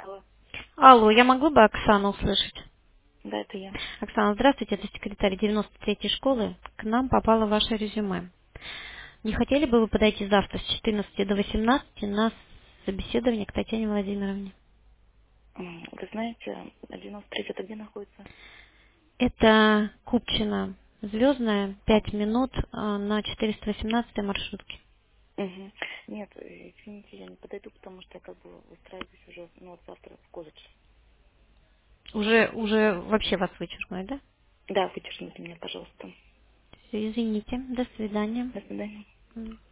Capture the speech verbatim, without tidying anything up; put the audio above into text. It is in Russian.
Алло. Алло, я могла бы Оксану услышать? Да, это я. Оксана, здравствуйте, это секретарь девяносто третьей школы. К нам попало ваше резюме. Не хотели бы вы подойти завтра с четырнадцати до восемнадцати на собеседование к Татьяне Владимировне? М, Вы знаете, девяносто три это где находится? Это Купчино, Звездная, пять минут а, на четыреста восемнадцатой маршрутке. Угу. Нет, э, извините, я не подойду, потому что я как бы устраиваюсь уже, ну, вот завтра в колледж. Уже, уже вообще вас вычеркнули, да? Да, вычеркните меня, пожалуйста. Всё, извините, до свидания. До свидания. М.